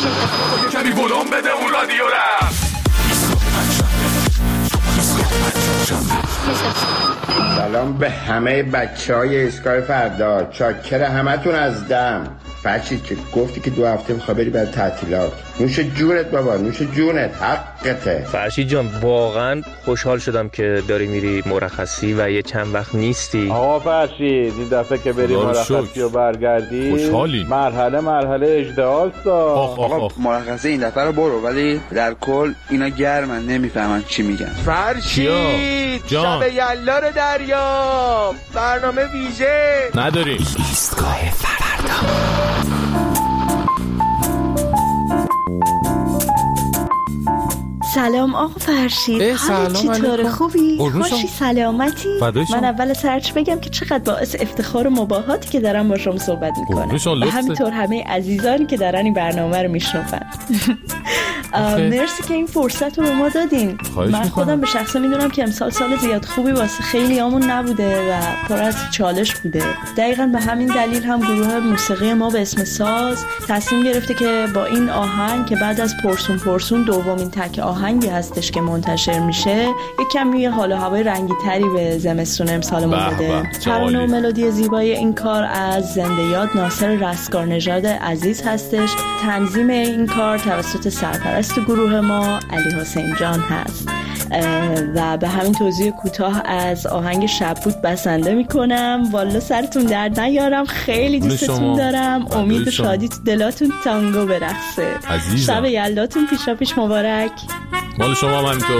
کمی ولوم بده اون رادیو را. سلام به همه بچهای ایستگاه فردا، چاکر همتون از دم. فرشید که گفتی که 2 هفته میخوای بری برای تعطیلات، نوش جونت بابا، نوش جونت، حقته. فرشید جان واقعا خوشحال شدم که داری میری مرخصی و یه چند وقت نیستی. آقا فرشید این دفعه که بری مرخصی و برگردی خوشحالی. مرحله اجدهاست. آقا مرخصی این دفعه رو برو، ولی در کل اینا گرمن نمیفهمن چی میگن. فرشید شب یلا رو دریاب، برنامه ویژه نداریم. ایستگاه فردا. سلام آقا فرشید، حالت چطوره؟ خوبی؟ خوشی سلامتی؟ من اول سرچ بگم که چقدر باعث افتخار و مباهاتی که دارم با شما صحبت میکنم و همینطور همه عزیزانی که دارن این برنامه رو میشنون. مرسی که این فرصت رو به ما دادین. من خودم به شخصه میدونم که امسال سال زیاد خوبی واسه خیلی همون نبوده و پر از چالش بوده. دقیقاً به همین دلیل هم گروه موسیقی ما به اسم ساز تصمیم گرفته که با این آهنگ که بعد از پرسون دومین تک آهنگی هستش که منتشر میشه یک کمی حال و هوای رنگی تری به زمستون امسالمون بده. ترانه و ملودی زیبای این کار از زنده یاد ناصر رستگار نژاد عزیز هستش. تنظیم این کار توسط سرپرست گروه ما علی حسین جان هست و به همین توضیح کوتاه از آهنگ شب بود بسنده میکنم. والا سرتون درد نیارم، خیلی دوستتون دارم. امید و شادی تو دلاتون تانگو برقصه. شب یلداتون پیشا پیش مبارک. مال شما من تو.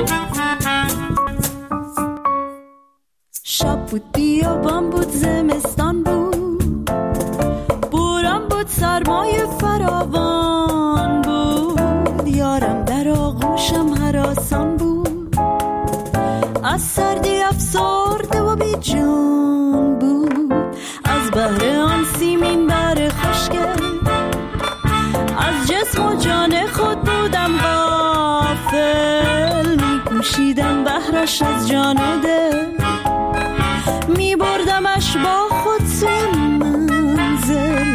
شب بود بیابان بود زمستان بود، بوران بود سرمای فراوان بود، یارم در آغوشم هراسان بود، از سردی افسرده و بی جان بود، از بحر آن سیمین بر خشکه از جسم و جان خود بودم غافل، می‌پوشیدم بحرش از جان و دل، می‌بردمش با خود سوی منزل،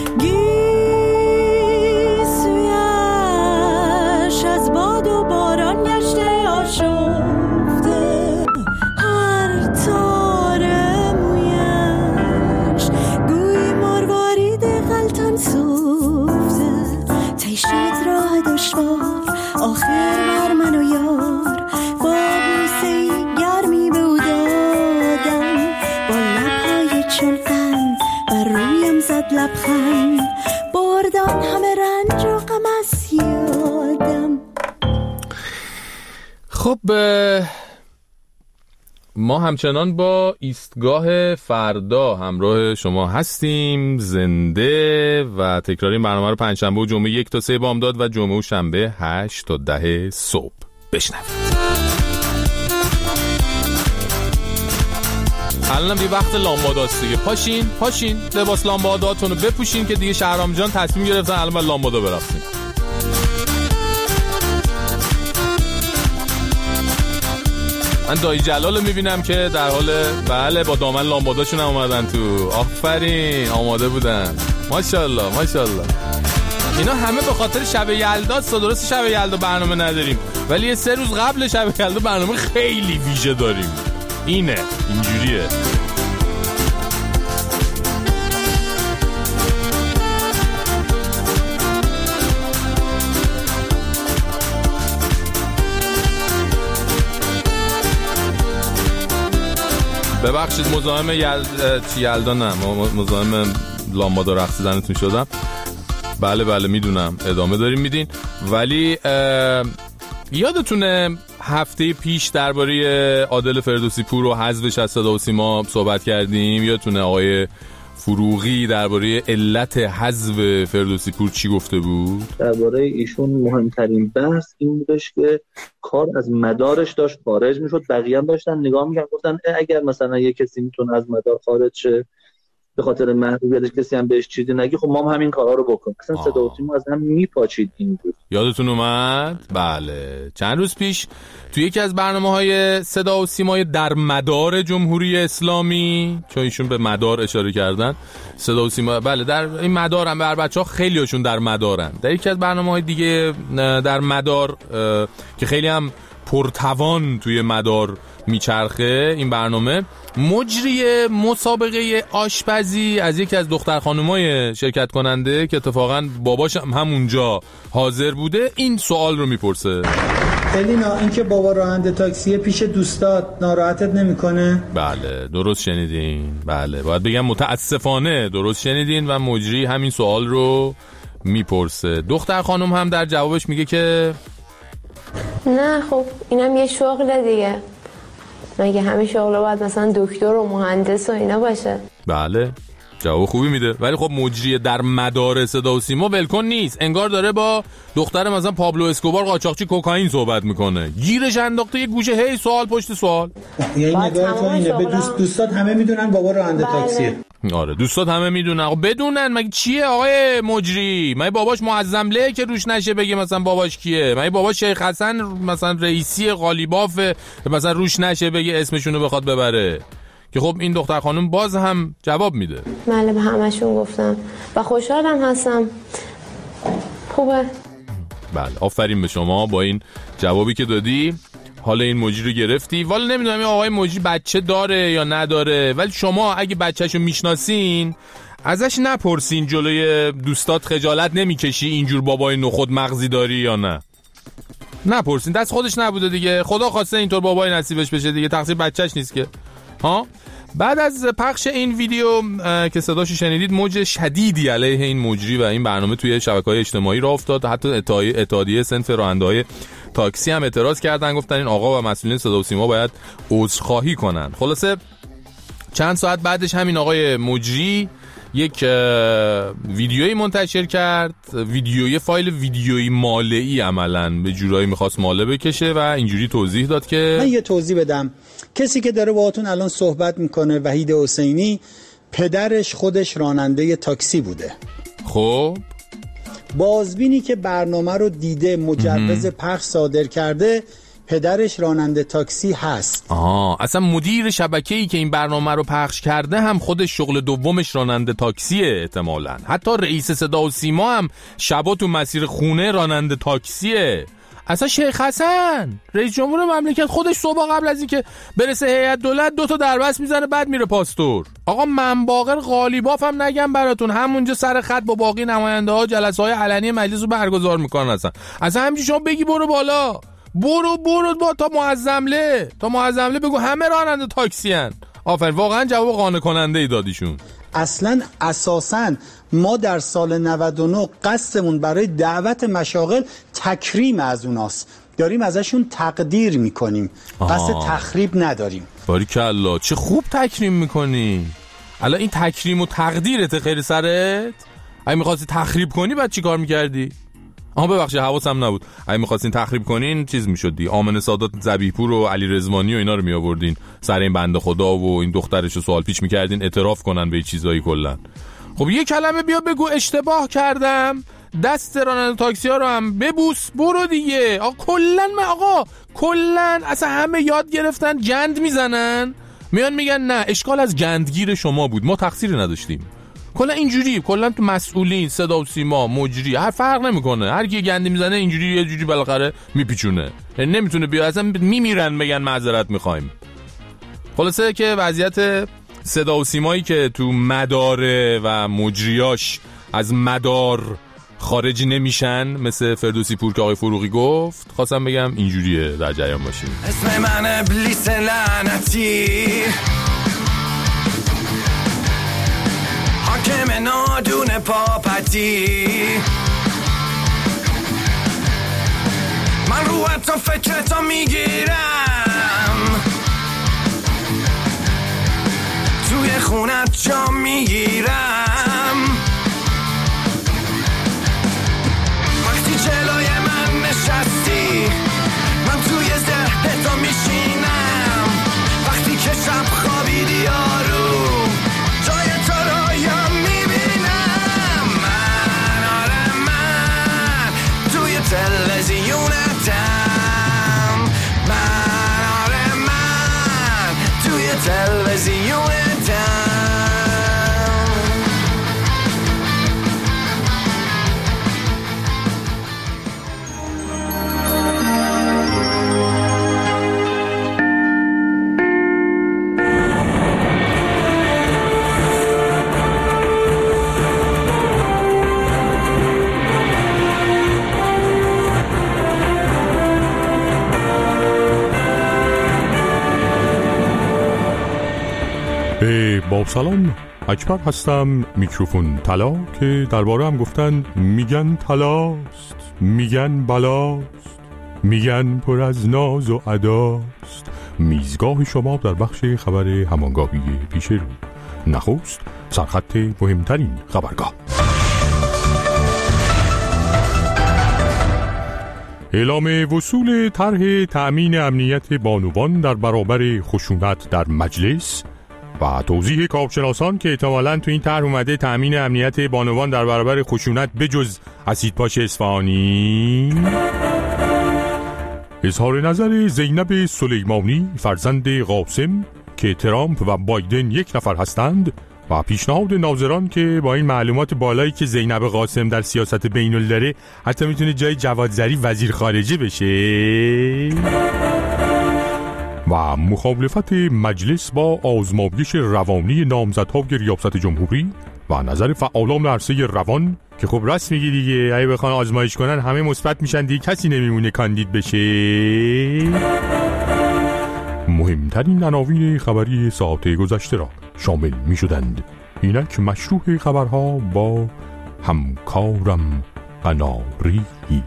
گیسویش از باد و باران گشته آشفته، هر تار مویش گویی مروارید غلطان سفته، تی شد راه دشوار آخر بر من و یار، با بوسه گرمی به او دادم، با لبهای چون قند بر رویم زد لبخند، بردان همه رنج و غم از یادم. خب ما همچنان با ایستگاه فردا همراه شما هستیم، زنده و تکراری برنامه رو پنجشنبه و جمعه 1 تا 3 بامداد و جمعه و شنبه 8 تا 10 صبح بشنوید. الان دیگه وقت لامباداست دیگه. پاشین لباس لامباداتون رو بپوشین که دیگه شهرام جان تصمیم گرفتن الان باید لامبادا برفتیم. من دایی جلال رو میبینم که در حال بله با دامن لامباداشون هم اومدن تو. آفرین آماده بودن. ماشاءالله. اینا همه به خاطر شب یلداست. درست شب یلدا برنامه نداریم ولی یه 3 روز قبل شب یلدا برنامه خیلی ویژه داریم. اینجوریه. ببخشید مزاحم یلدا نه، مزاحم لامبادا رقصیدنتون شدم. بله میدونم ادامه داریم میدین، ولی یادتونه هفته پیش درباره عادل فردوسی پور و حذفش از صدا و سیما صحبت کردیم؟ یادتونه آقای فروغی درباره علت حذف فردوسی پور چی گفته بود؟ درباره ایشون مهمترین بحث این بودش که کار از مدارش داشت خارج میشد، بقیه هم داشتن نگاه میکردن گفتن اگر مثلا یه کسی میتونه از مدار خارج شه به خاطر محبوبیتش کسی هم بهش چیزی نگه، خب ما هم همین کارا رو بکنیم. اصلا صدا و سیما از هم میپاچید اینجوری. یادتون اومد؟ بله چند روز پیش تو یکی از برنامه‌های صدا و سیمای در مدار جمهوری اسلامی، چون ایشون به مدار اشاره کردن، صدا و سیما بله در این مدار هم بر بچه‌ها خیلی هاشون در مدارن. در یکی از برنامه‌های دیگه در مدار که خیلی هم پرتوان توی مدار میچرخه این برنامه، مجری مسابقه آشپزی از یکی از دختر خانمای شرکت کننده که اتفاقا باباش همونجا حاضر بوده این سوال رو میپرسه: الینا این که بابا راننده تاکسی پیش دوستات ناراحتت نمیکنه؟ بله درست شنیدین، بله باید بگم متاسفانه درست شنیدین و مجری همین سوال رو میپرسه. دختر خانم هم در جوابش میگه که نه خب اینم یه شغل دیگه، مگه همه شغل باید مثلا دکتر و مهندس و اینا باشه؟ بله جواب خوبی میده، ولی خب مجری در مدار صدا و سیما ولکن نیست، انگار داره با دختر مثلا پابلو اسکوبار قاچاقچی کوکائین صحبت میکنه، گیرش انداخته یه گوشه هی سوال پشت سوال. یعنی نگاه تو اینه به دوستات همه میدونن بابا راننده تاکسیه. آره دوستات همه میدونن، بدونن مگه چیه آقای مجری؟ مگه باباش معظمله که روش نشه بگه مثلا باباش کیه؟ مگه باباش شیخ حسن مثلا رئیسی قالیباف مثلا روش نشه بگه اسمشونو بخواد ببره؟ که خب این دختر خانم باز هم جواب میده. بله به همشون گفتم و خوشحالم هستم. خوبه. بله آفرین به شما با این جوابی که دادی. حالا این مجری رو گرفتی. والا نمیدونم این آقای مجری بچه داره یا نداره، ولی شما اگه بچه‌شو میشناسین ازش نپرسین جلوی دوستات خجالت نمیکشی اینجور بابای نخود مغزی داری یا نه. نپرسین، دست خودش نبوده دیگه، خدا خواسته اینطور بابای نصیبش بشه دیگه، تقصیر بچه‌ش نیست که. ها بعد از پخش این ویدیو که صداشو شنیدید، موج شدیدی علیه این مجری و این برنامه توی شبکه‌های اجتماعی راه افتاد. حتی اتحادیه صنف راننده‌های تاکسی هم اعتراض کردن، گفتن این آقا و مسئولین صدا و سیما باید عذرخواهی کنن. خلاصه چند ساعت بعدش همین آقای مجری یک ویدیویی منتشر کرد، فایل ویدیویی ماله‌ای عملاً به جورایی می‌خواست ماله بکشه و اینجوری توضیح داد که من یه توضیح بدم. کسی که داره باهاتون الان صحبت میکنه وحید حسینی، پدرش خودش راننده تاکسی بوده. خب بازبینی که برنامه رو دیده مجوز پخش صادر کرده، پدرش راننده تاکسی هست. اصلا مدیر شبکه‌ای که این برنامه رو پخش کرده هم خودش شغل دومش راننده تاکسیه احتمالاً. حتی رئیس صدا و سیما هم شبا تو مسیر خونه راننده تاکسیه. اصلا شیخ حسن رئیس جمهور مملکت خودش صبح قبل از اینکه برسه هیئت دولت 2 تا دربست میزنه بعد میره پاستور. آقا من باقر قالیباف هم نگم براتون، همونجا سر خط با باقی نماینده ها جلسه های علنی مجلس رو برگزار میکنن. اصلا همینجوری شما بگی برو بالا، برو با تا معظمله بگو همه راننده تاکسی ان. آفرین، واقعا جواب قانع کننده ای دادیشون. اصلا اساساً ما در سال 99 قصدمون برای دعوت مشاغل تکریم از اوناست، داریم ازشون تقدیر میکنیم، قصد تخریب نداریم. باریکالله، چه خوب تکریم میکنی. الان این تکریم و تقدیرت خیر سرت؟ اگه میخواستی تخریب کنی بعد چی کار میکردی؟ ببخشید حواسم نبود. اگه می‌خواستین تخریب کنین چیز می‌شدی، آمنه سادات ذبیح‌پور و علی رضوانی و اینا رو می‌آوردین سر این بنده خدا و این دخترش رو سوال پیچ می‌کردین اعتراف کنن به چیزایی کلا. خب یه کلمه بیا بگو اشتباه کردم، دست راننده تاکسی‌ها رو هم ببوس، برو دیگه. کلا اصلا همه یاد گرفتن گند میزنن، میان میگن نه اشکال از گندگیر شما بود، ما تقصیری نداشتیم. کلا اینجوری، کلا تو مسئولین صدا و سیما مجری هر فرق نمیکنه، هر کی گندی میزنه اینجوری یه جوری بالاخره میپیچونه، یعنی نمیتونه بیا اصلا میمیرن بگن معذرت میخوایم. خلاصه که وضعیت صدا و سیمایی که تو مداره و مجریاش از مدار خارج نمیشن، مثل فردوسی پور که آقای فروغی گفت، خواستم بگم اینجوریه، در جریان باشیم. اسم من ابلیس لعنتی، حاکم نادون پاپتی، من رو حتی فکرتا میگیرم، توی خونت جا میگیرم، وقتی جلوی من نشستی من توی ذهنتا میشینم، وقتی که شب خوابیدی آروم جای تو رو با سلام، اکبر هستم، میکروفون طلا که درباره هم گفتن میگن طلاست، میگن بلاست، میگن پر از ناز و اداست. میزگاه شما در بخش خبر همانگاهی پیش رو. نخست سرخط مهمترین خبرگاه. اعلام وصول طرح تأمین امنیت بانوان در برابر خشونت در مجلس و توضیح کارشناسان که احتمالاً تو این طرح اومده تأمین امنیت بانوان در برابر خشونت بجز اسیدپاش اصفهانی. اظهار نظر زینب سلیمانی فرزند قاسم که ترامپ و بایدن یک نفر هستند و پیشنهاد ناظران که با این معلومات بالایی که زینب قاسم در سیاست بین‌الملل داره حتی میتونه جای جواد ظریف وزیر خارجه بشه. و مخالفت مجلس با آزمایش روانی نامزدهای ریاست جمهوری و نظر فعالان عرصه روان که خب راست میگی دیگه، اگه بخوان آزمایش کنن همه مثبت میشن دیگه، کسی نمیمونه کاندید بشه. مهمترین عناوین خبری ساعت گذشته را شامل می شدند. اینک مشروع خبرها با همکارم قناری.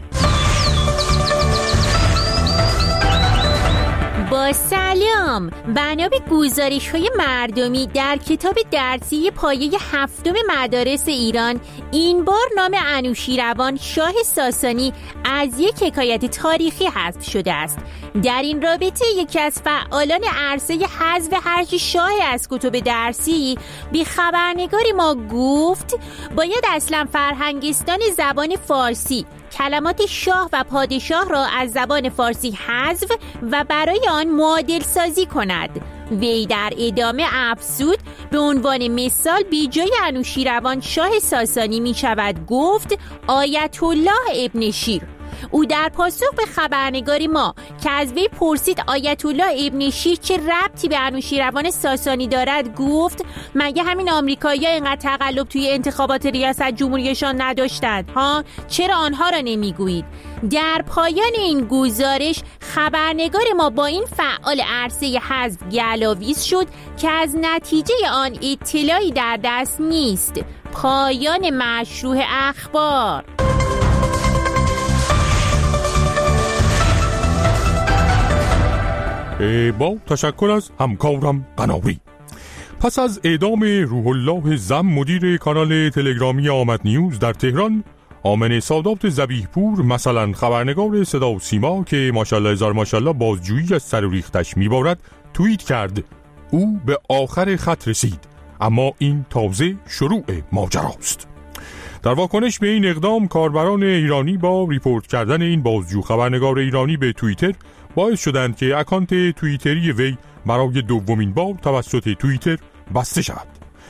با سلام، بنا به گزارش‌های مردمی در کتاب درسی پایه 7 مدارس ایران، این بار نام انوشیروان شاه ساسانی از یک حکایت تاریخی حذف شده است. در این رابطه یکی از فعالان عرصه حذف حرج شاه از کتب درسی به خبرنگار ما گفت باید اصلا فرهنگستان زبان فارسی کلمات شاه و پادشاه را از زبان فارسی حذف و برای آن معادل سازی کند. وی در ادامه افزود به عنوان مثال بی جای انوشیروان شاه ساسانی می شود گفت آیت الله ابن شیر. او در پاسخ به خبرنگاری ما که از وی پرسید آیت الله ابن شیر چه ربطی به انوشیروان ساسانی دارد گفت مگه همین آمریکایی‌ها اینقدر تقلب توی انتخابات ریاست جمهوریشان نداشتند ها؟ چرا آنها را نمیگویید؟ در پایان این گزارش خبرنگار ما با این فعال عرصه حذف گلاویز شد که از نتیجه آن اطلاعی در دست نیست. پایان مشروع اخبار. با تشکر از همکارم قناری. پس از اعدام روح الله زم مدیر کانال تلگرامی آمد نیوز در تهران، آمنه سادات ذبیح پور مثلا خبرنگار صدا و سیما که ماشاءالله هزار ماشاءالله بازجویی از سر و ریختش میبارد توییت کرد او به آخر خط رسید، اما این تازه شروع ماجراست. در واکنش به این اقدام کاربران ایرانی با ریپورت کردن این بازجو خبرنگار ایرانی به توییتر باعث شدند که اکانت توییتری وی برای دومین بار توسط توییتر بسته شود.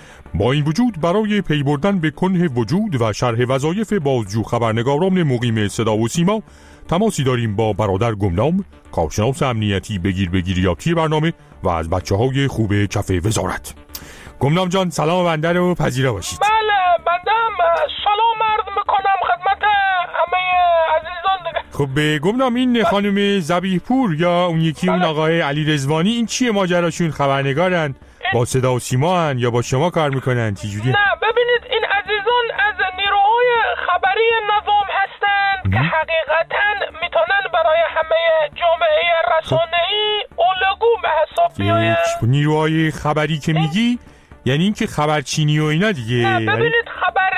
با این وجود برای پی بردن به کنه وجود و شرح وظایف بازجو خبرنگاران مقیم صدا و سیما تماسی داریم با برادر گمنام، کارشناس امنیتی بگیریاتی برنامه و از بچه‌های خوب کف وزارت. گمنام جان سلام بنده رو پذیرا باشید. بله بنده هم سلام عرض میکنم خدمت همه عزیزان دیگه. خب به گمنام این خانم ذبیح پور یا اون یکی اون آقای علی رضوانی این چیه ماجراشون؟ خبرنگارن با صدا و سیما هن یا با شما کار میکنن چجوری؟ نه ببینید این عزیزان از نیروهای خبری نظام هستند که حقیقتا میتونن برای همه جامعه رسانه‌ای الگو به حساب بیاین. نیروهای خبری که میگی یعنی این که خبرچینی و اینا دیگه؟ نه ببینید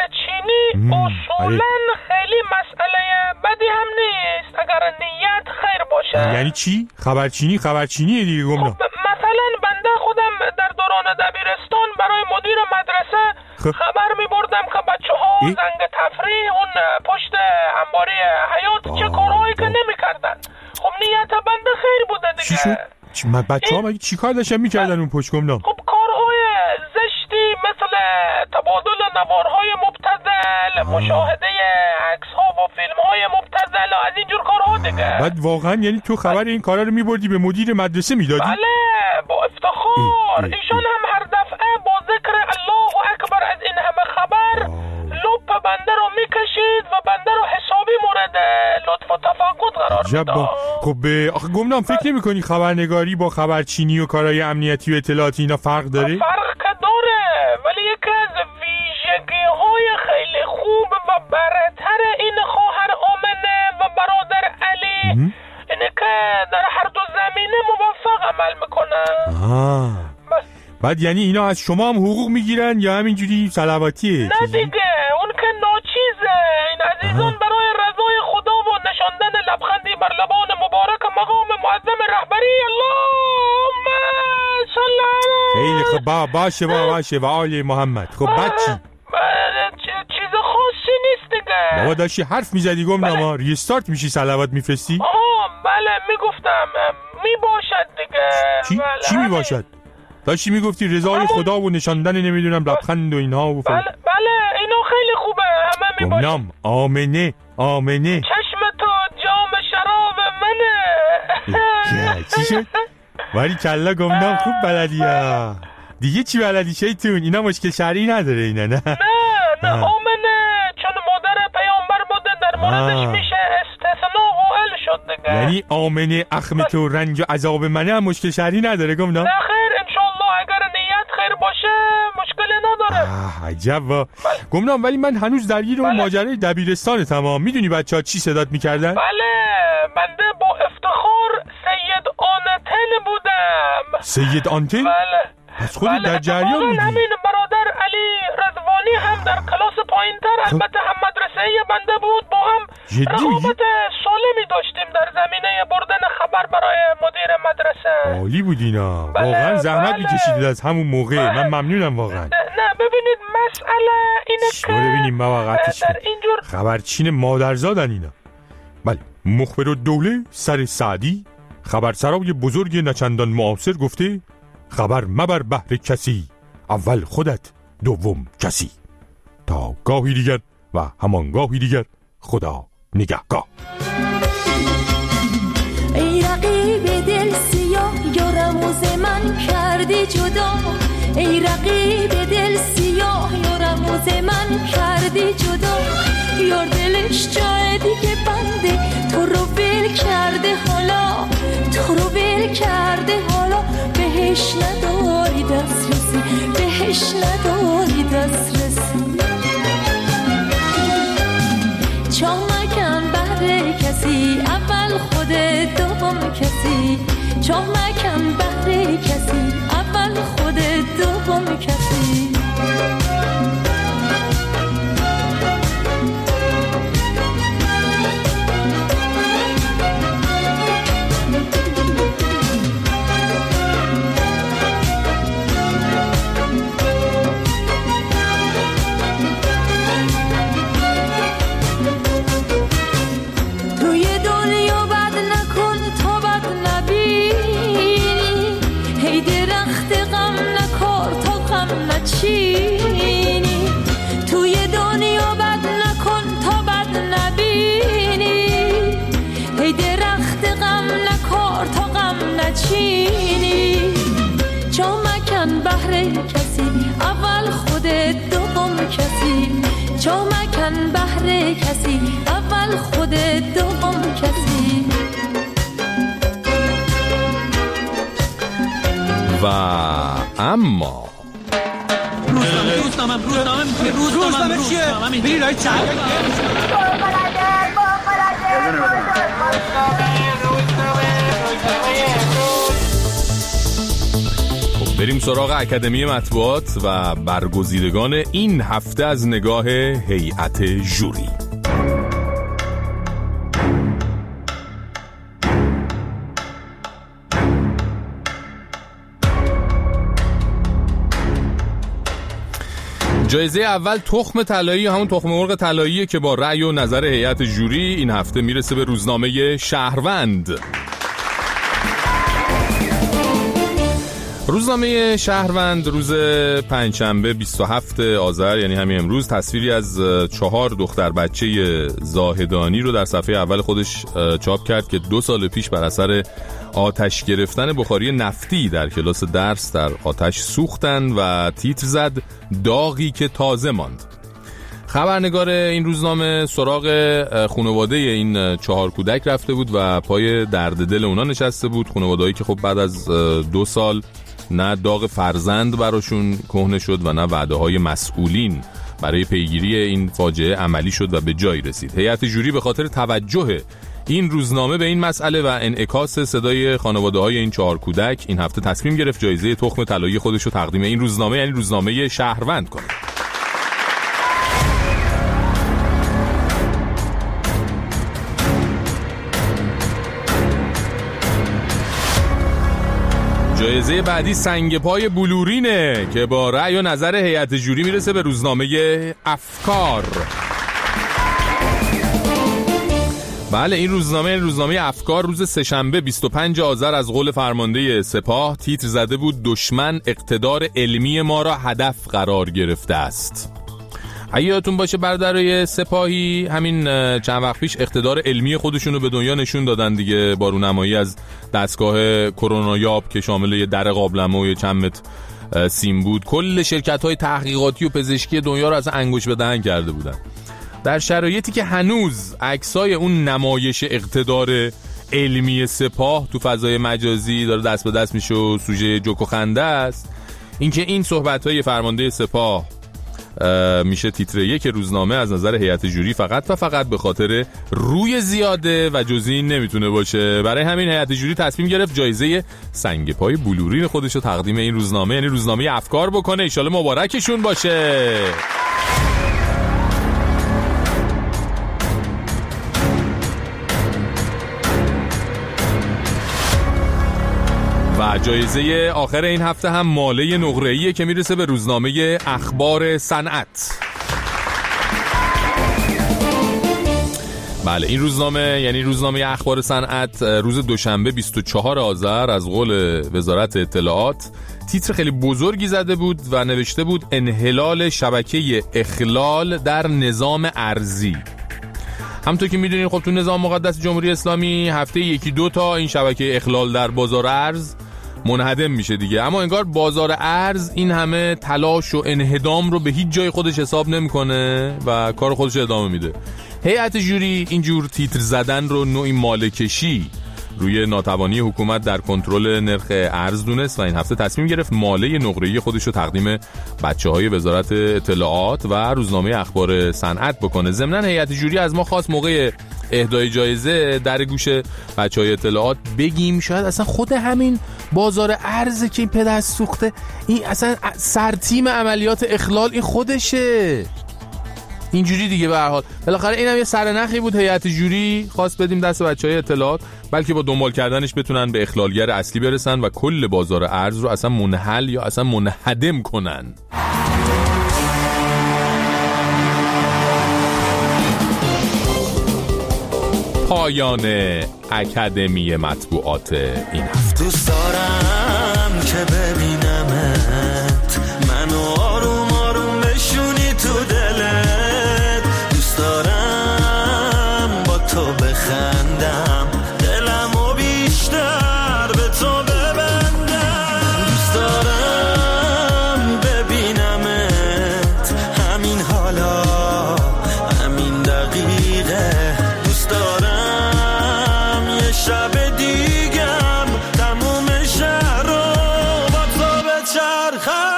خبرچینی اصولا خیلی مسئله بدی هم نیست اگر نیت خیر باشه. یعنی چی؟ خبرچینیه دیگه گمنام. مثلا بنده خودم در دوران دبیرستان برای مدیر مدرسه خبر میبردم که بچه‌ها زنگ تفریح اون پشت انباری حیات چه کارهایی که نمیکردن. خب نیت بنده خیر بوده دیگه. چی شد؟ بچه‌ها مگه چی کار داشتن میکردن اون پشت گمنام؟ خب کارهای زشتی مثل تبادل نوارهای مبتذل، مشاهده عکس‌ها و فیلم‌های مبتذل از اینجور کارها دیگه. بعد واقعا یعنی تو خبر این کارا رو میبردی به مدیر مدرسه میدادی؟ بله با افتخار. ایشان هم هر دفعه با ذکر الله اکبر از این همه خبر لپ بنده رو میکشید و بنده رو حسابی مورد لطف و تفقد قرار میداد. خب آخه گمنام فکر نمی‌کنی خبرنگاری با خبرچینی و کارهای امنیتی و اطلاعاتی اینا فرق داره؟ فرق که داره بعد یعنی اینا از شما هم حقوق میگیرن یا همینجوری صلواتیه؟ نه دیگه، اون که ناچیزه. این عزیزان برای رضای خدا و نشاندن لبخندی بر لبان مبارک مقام معظم رهبری، اللهم صل علی. خیلی خب، باشه و آل محمد. خب بعد چیز خاصی نیست دیگه. بابا داشتی حرف میزدی گمنام، ریستارت میشی صلوات میفرستی؟ بله میگفتم میباشد دیگه. چی میباشد؟ داشتی میگفتی رضای خدا و نشاندن نمیدونم لبخند و اینها و بله اینو خیلی خوبه، همه میباشد. گمنام آمنه چشم تو جام شراب منه. چی شد؟ ولی کلا گمنام خوب بلدی ها. دیگه چی بلدی شیطون؟ اینا مشکل شرعی نداره اینا؟ نه آمنه، چون مادر پیامبر بوده در موردش میشه استثناء قائل شد دیگه. یعنی آمنه اخمت و رنج و عذاب منه هم مشکل شرعی نداره گمنام؟ نه خیر، انشالله اگر نیت خیر باشه مشکلی نداره. عجب. گمنام ولی من هنوز درگیر اون ماجرای دبیرستان تمام. میدونی بچه‌ها چی صدات میکردن؟ بله، بنده با افتخار سید آنتن بودم. سید آنتن؟ بله. پس خودت در جریان بودی؟ همین برادر علی رضوانی هم در کلاس پایین‌تر البته هم مدرسه بنده بود، با هم رقابت سالمی داشتیم در زمینه بردن خبر برای مدیر مدرسه. عالی بود اینا. واقعا زحمت می‌کشیدید از همون موقع. من ممنونم واقعا. نه ببینید مسئله اینه که ببینیم موقعتش اینجور خبرچین مادرزادن اینا. بله، مخبرالدوله سر سعدی خبرسرای بزرگ نچندان معاصر گفته خبر مبر بهر کسی، اول خودت دوم کسی. تا گاهی دیگر و همان گاهی دیگر، خدا نگهگاه. ای رقیب دل سیاه یا رموز من کردی جدا، ای رقیب دل سیاه یا رموز من کردی جدا. یار دلش جای دیگه بنده، تو رو ول کرده حالا، تو رو ول کرده حالا. بهش نداری دسترسی، بهش نداری دسترسی. چاه مکن بهر کسی، اول خودت دوم کسی. چاه مکن بهر کسی، اول خودت دوم کسی. چینی توی دنیا بد نکن تا بد نبینی، هی درخت غم نکار تا غم نچینی. جا مکن بهر کسی، اول خودت دوم کسی. جا مکن بهر کسی، اول خودت دوم کسی. و اما روزنامه چیه؟ میری رای چند؟ بریم سراغ اکادمی مطبوعات و برگزیدگان این هفته از نگاه هیئت ژوری. جایزه اول تخم طلایی، همون تخم مرغ طلاییه که با رأی و نظر هیئت ژوری این هفته میرسه به روزنامه شهروند. روزنامه شهروند روز پنجشنبه 27 آذر یعنی همین امروز تصویری از 4 دختر بچه زاهدانی رو در صفحه اول خودش چاپ کرد که 2 سال پیش بر اثر آتش گرفتن بخاری نفتی در کلاس درس در آتش سوختن و تیتر زد داغی که تازه ماند. خبرنگار این روزنامه سراغ خانواده این 4 کودک رفته بود و پای درد دل اونا نشسته بود. خانواده‌ای که خب بعد از 2 سال نه داغ فرزند براشون کهنه شد و نه وعده‌های مسئولین برای پیگیری این فاجعه عملی شد و به جایی رسید. هیئت ژوری به خاطر توجه این روزنامه به این مسئله و انعکاس صدای خانواده‌های این 4 کودک این هفته تصمیم گرفت جایزه تخم طلایی خودش رو تقدیم این روزنامه، یعنی روزنامه شهروند کنه. جایزه بعدی سنگ پای بلورینه که با رأی و نظر هیئت جوری میرسه به روزنامه افکار. بله، این روزنامه افکار روز سه‌شنبه 25 آذر از قول فرمانده سپاه تیتر زده بود دشمن اقتدار علمی ما را هدف قرار گرفته است. اگه یادتون باشه برادرای سپاهی همین چند وقت پیش اقتدار علمی خودشون رو به دنیا نشون دادن دیگه، با رونمایی از دستگاه کرونا یاب که شامل یه در قابلمه و چند متر سیم بود. کل شرکت‌های تحقیقاتی و پزشکی دنیا رو از انگوش به دهن کرده بودن. در شرایطی که هنوز عکسای اون نمایش اقتدار علمی سپاه تو فضای مجازی داره دست به دست میشه و سوژه جوک و خنده است، اینکه این صحبت‌های فرمانده سپاه میشه تیتر 1 روزنامه از نظر هیئت جوری فقط و فقط به خاطر روی زیاده و جزئی این نمیتونه باشه. برای همین هیئت جوری تصمیم گرفت جایزه سنگ پای بلورین خودش رو تقدیم این روزنامه، یعنی روزنامه افکار بکنه. ان شاءالله مبارکشون باشه. و جایزه آخر این هفته هم ماله نقره‌ایه که میرسه به روزنامه اخبار صنعت. بله، این روزنامه یعنی روزنامه اخبار صنعت روز دوشنبه 24 آذر از قول وزارت اطلاعات تیتر خیلی بزرگی زده بود و نوشته بود انحلال شبکه اخلال در نظام ارزی. همونطور که میدونین خب تو نظام مقدس جمهوری اسلامی هفته 1-2 تا این شبکه اخلال در بازار ارز منهدم میشه دیگه، اما انگار بازار ارز این همه تلاش و انهدام رو به هیچ جای خودش حساب نمیکنه و کار خودش ادامه میده. هیئت جوری اینجور تیتر زدن رو نوعی مالکشی روی ناتوانی حکومت در کنترل نرخ ارز دونست و این هفته تصمیم گرفت ماله نقره‌ای خودش رو تقدیم بچه‌های وزارت اطلاعات و روزنامه اخبار صنعت بکنه. ضمناً هیئت جوری از ما خواست موقع اهدای جایزه در گوش بچه‌های اطلاعات بگیم شاید اصلا خود همین بازار ارز که این پدر سوخته، این اصلا سرتیم عملیات اخلال این خودشه. اینجوری دیگه به هر حال بالاخره اینم یه سرنخی بود هیئت جوری خواست بدیم دست بچهای اطلاعات، بلکه با دنبال کردنش بتونن به اخلالگر اصلی برسن و کل بازار ارز رو اصلا منحل یا اصلا منهدم کنن. پایان اکادمی مطبوعات این هفته. دوست دارم که ببینمت منو آروم آروم بشونی تو دلت، دوست دارم با تو بخندم دلمو بیشتر به تو ببندم، دوست دارم ببینمت همین حالا همین دقیقه، دوست دارم یه شب دیگم تموم شهر رو با تو بچرخم.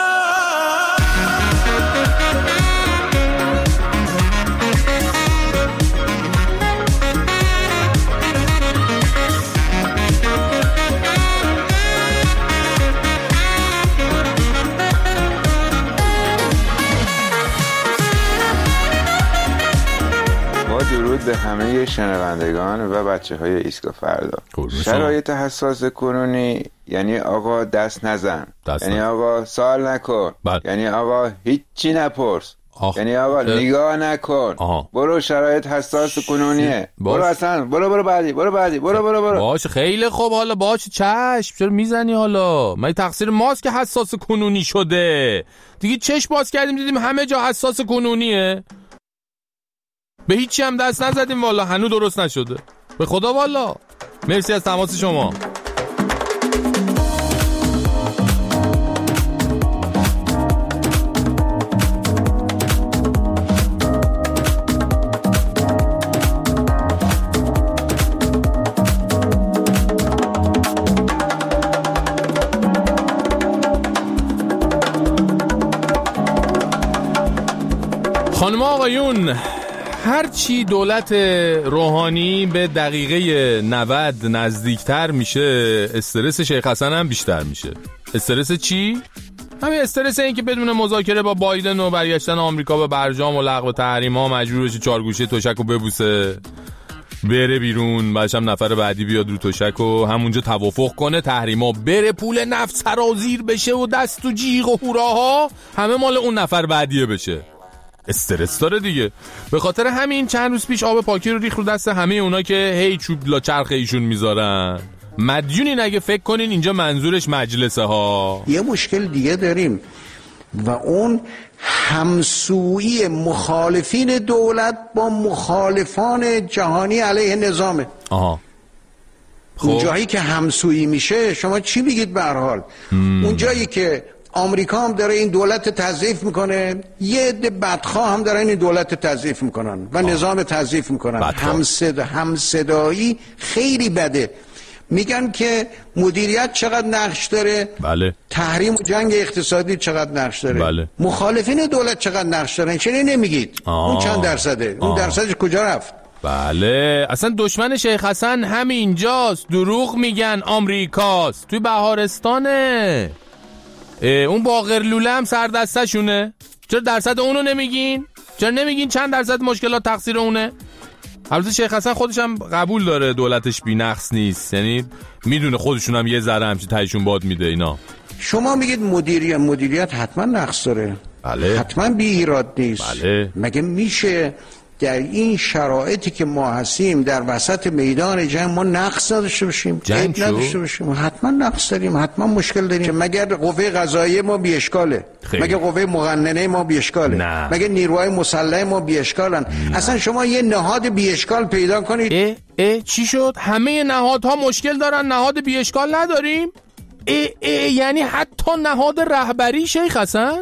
درود به همه شنوندگان و بچه‌های ایستگاه فردا. شرایط حساس کنونی یعنی آقا دست نزن، یعنی آقا سوال نکن، یعنی آقا هیچی نپرس، یعنی آقا نگاه نکن. برو شرایط حساس کنونیه، برو اصلا برو بعدی، برو باشه خیلی خوب، حالا باشه چشم، چرا میزنی حالا؟ من تقصیر ماست که حساس کنونی شده دیگه، چشم باز کردیم دیدیم همه جا حساس کنونیه، به هیچی هم دست نزدیم والا، هنوز درست نشده به خدا والا. مرسی از تماس شما. خانم آقایون، هرچی دولت روحانی به دقیقه 90 نزدیکتر میشه استرس شیخ حسن هم بیشتر میشه. استرس چی؟ همین استرس این که بدون مذاکره با بایدن و برگشتن آمریکا به برجام و لغو تحریم‌ها مجبور بشه چارگوشه تشکو ببوسه، بره بیرون، بعدش هم نفر بعدی بیاد رو تشک و همونجا توافق کنه تحریما بره، پول نفت سرازیر بشه و دست و جیغ و هوراها همه مال اون نفر بعدیه بشه. استرس داره دیگه. به خاطر همین چند روز پیش آب پاکی رو ریخت رو دست همه اونا که هی چوب لا چرخ ایشون میذارن. مدیونین اگه فکر کنین اینجا منظورش مجلسه ها. یه مشکل دیگه داریم و اون همسویی مخالفین دولت با مخالفان جهانی علیه نظامه. اون جایی که همسویی میشه شما چی بگید؟ به هر حال اون جایی که آمریکا هم داره این دولت تضعیف میکنه، یه عده بدخواه هم دارن این دولت تضعیف میکنن و نظام تضعیف میکنن. همصدایی خیلی بده. میگن که مدیریت چقدر نقش داره، بله. تحریم و جنگ اقتصادی چقدر نقش داره، بله. مخالفین دولت چقدر نقش دارن، چرا نمیگید؟ اون چند درصده؟ اون درصدش کجا رفت؟ بله اصلا دشمن شیخ حسن همینجاست. دروغ میگن آمریکاست، توی بهارستانه. اون باقر لوله هم سردسته شونه. چرا درصد اونو نمیگین؟ چرا نمیگین چند درصد مشکلات تقصیر اونه؟ البته شیخ حسن خودش هم قبول داره دولتش بی‌نقص نیست، یعنی میدونه خودشون هم یه ذره همچین تایشون باد میده اینا. شما میگید مدیریت حتما نقص داره، بله. حتما بی ایراد نیست، بله. مگه میشه در این شرایطی که ما هستیم در وسط میدان جنگ ما نقص نداشته باشیم؟ عیب نداشته باشیم؟ حتما نقص داریم، حتما مشکل داریم. مگر قوه قضاییه ما بی اشکاله؟ مگه قوه مقننه ما بی اشکاله؟ نه. مگه نیروهای مسلح ما بی اشکالن؟ اصلا شما یه نهاد بی اشکال پیدا کنید. چی شد؟ همه نهادها مشکل دارن، نهاد بی اشکال نداریم؟ یعنی حتی نهاد رهبری شیخ حسن؟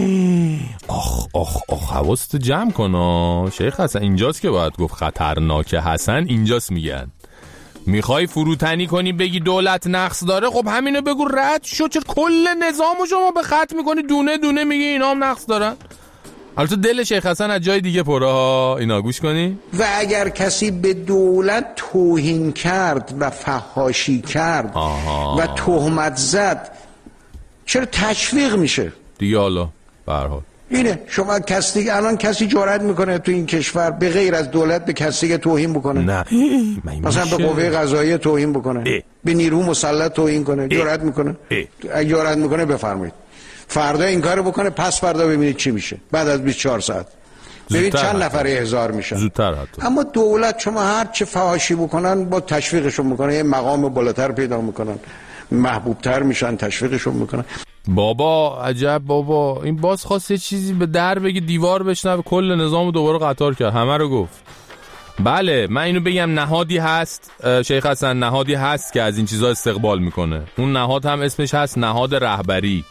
آخ حواست جمع کن شیخ حسن. اینجاست که باید گفت خطرناک. حسن اینجاست میگن میخوای فروتنی کنی بگی دولت نقص داره، خب همینو بگو رد شو. چرا کل نظامو شما به خط میکنی دونه دونه میگی اینا هم نقص دارن؟ البته دل شیخ حسن از جای دیگه پره ها، اینا گوش کنی. و اگر کسی به دولت توهین کرد و فحاشی کرد و تهمت زد چرا تشویق میشه دیگه؟ حالا به هر حال اینه شما کسی الان کسی جرأت میکنه تو این کشور به غیر از دولت به کسی توهین بکنه؟ نه. مثلا به قوه قضاییه توهین بکنه، به نیرو مسلح توهین کنه؟ جرأت میکنه؟ اگه جرأت میکنه بفرمایید فردا این کارو بکنه، پس فردا ببینید چی میشه بعد از 24 ساعت. ببین چند نفر احضار میشن زودتر حتی. اما دولت شما هر چه فحاشی بکنن با تشویقشون میکنن، یه مقام بالاتر پیدا میکنن، محبوبتر میشن، تشویقشون میکنن. بابا عجب بابا، این باز خواست یه چیزی به در بگه دیوار بشنوه، کل نظامو دوباره قطار کرد، همه رو گفت. بله من اینو بگم نهادی هست شیخ حسن، نهادی هست که از این چیزا استقبال میکنه. اون نهاد هم اسمش هست نهاد رهبری.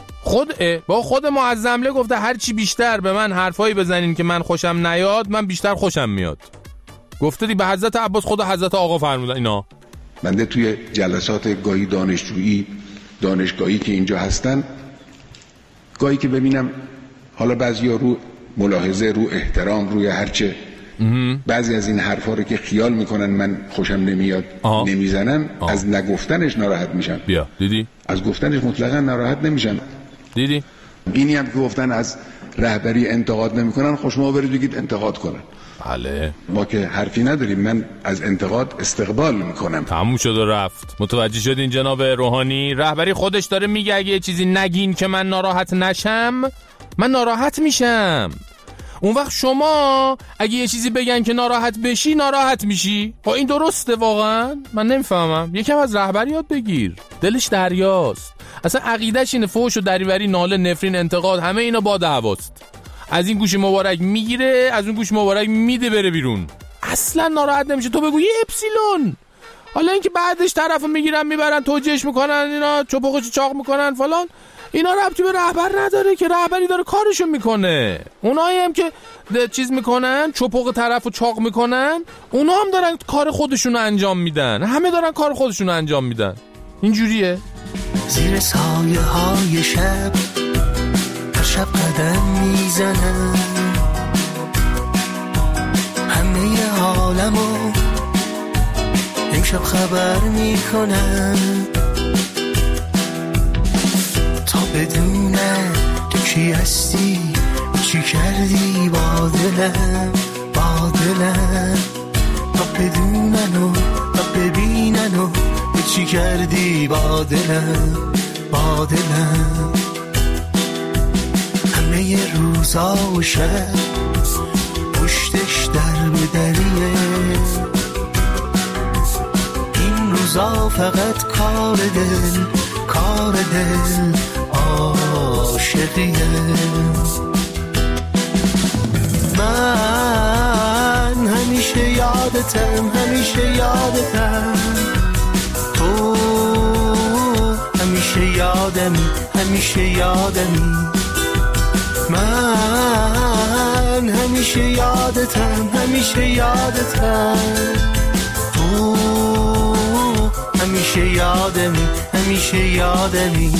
خود معظمله گفته هر چی بیشتر به من حرفایی بزنین که من خوشم نیاد من بیشتر خوشم میاد. گفته دی به حضرت عباس خود حضرت آقا فرمودن اینا. بنده توی جلسات گاهی دانشگاهی که اینجا هستن، گاهی که ببینم حالا بعضیا رو ملاحظه، رو احترام، روی هرچه بعضی از این حرفا رو که خیال میکنن من خوشم نمیاد نمیزنن، از نگفتنش ناراحت میشن. بیا دیدی؟ از گفتنش مطلقا ناراحت نمیشن. دیدی؟ اینی هم که گفتن از رهبری انتقاد نمیکنن، خوش ما برید بگید انتقاد کنن. بله ما که حرفی نداریم، من از انتقاد استقبال میکنم. تموم شد و رفت. متوجه شدین جناب روحانی؟ رهبری خودش داره میگه اگه یه چیزی نگین که من ناراحت نشم، من ناراحت میشم. اون وقت شما اگه یه چیزی بگن که ناراحت بشی، ناراحت میشی. خب این درسته واقعا؟ من نمیفهمم. یکم از رهبری یاد بگیر، دلش دریاست. اصلا عقیدش اینه فحش و دریوری، ناله، نفرین، انتقاد، همه اینا باد هواست. از این گوش مبارک میگیره، از اون گوش مبارک میده بره بیرون. اصلا ناراحت نمیشه. تو بگو یه اپسیلون. حالا اینکه بعدش طرفو میگیرن میبرن توجیهش میکنن، اینا چپقشو چاق میکنن فلان، اینا ربطی به رهبر نداره که. رهبری داره کارشو میکنه. اونایی هم که چیز میکنن، چپق طرفو چاق میکنن، اونا هم دارن کار خودشونو انجام میدن. همه دارن کار خودشونو انجام میدن. اینجوریه. زیر سایه های شب هر شب قدم میزنم، عالمو امشب خبر میکنم تا بدونم تو کی هستی چی کردی با دلم تا بدونن و تا ببینن و چی کردی با دلم همه روزا و شب پشتش در به دریه این روزا فقط کار دل عاشقیه من همیشه یادتم تو همیشه یادمی من همیشه یادتم تو همیشه یادمی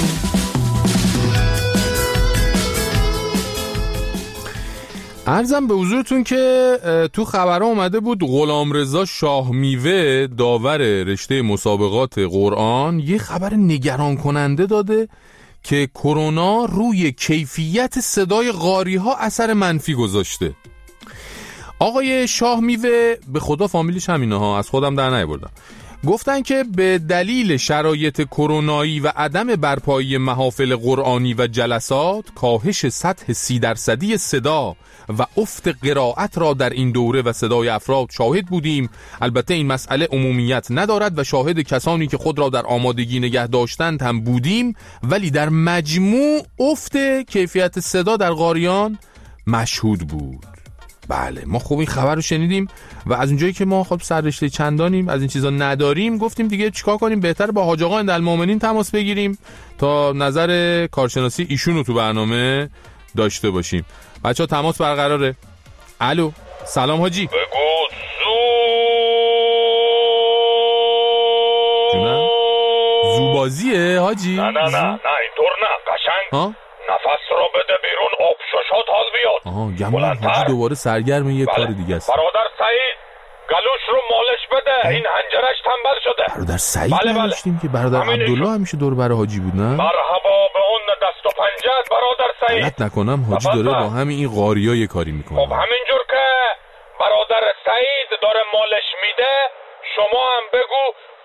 عرضم به حضورتون که تو خبرها اومده بود غلامرضا شاهمیوه داور رشته مسابقات قرآن یه خبر نگران کننده داده که کرونا روی کیفیت صدای قاری‌ها اثر منفی گذاشته. آقای شاهمیوه، به خدا فامیلیش همینه ها، از خودم در نیاوردم، گفتن که به دلیل شرایط کرونایی و عدم برپایی محافل قرآنی و جلسات کاهش سطح 30% صدا و افت قرائت را در این دوره و صدای افراد شاهد بودیم. البته این مسئله عمومیت ندارد و شاهد کسانی که خود را در آمادگی نگه داشتند هم بودیم، ولی در مجموع افت کیفیت صدا در قاریان مشهود بود. بله، ما خوب این خبر رو شنیدیم و از اونجایی که ما خب سررشته چندانیم از این چیزا نداریم، گفتیم دیگه چیکار کنیم، بهتر با حاج آقا اندالمومنین تماس بگیریم تا نظر کارشناسی ایشون رو تو برنامه داشته باشیم. بچه‌ها تماس برقراره. الو، سلام حاجی. بگو جونم زوبازیه حاجی؟ نه اینطور نه، قشنگ نفس رو بده بیرون، آب ششات حال بیاد. گمونم حاجی دوباره سرگرم یه کار دیگه است. برادر سعید گلوش رو مالش بده، این هنجرش تنبل شده. برادر سعید نداشتیم که برادر عبدالله همیشه دور بر حاجی بود نه؟ مرحبا به اون دست و پنجت برادر سعید. غلط نکنم حاجی داره با همین این قاریا یه کاری میکنه. خب همینجور که برادر سعید داره مالش میده، شما هم بگو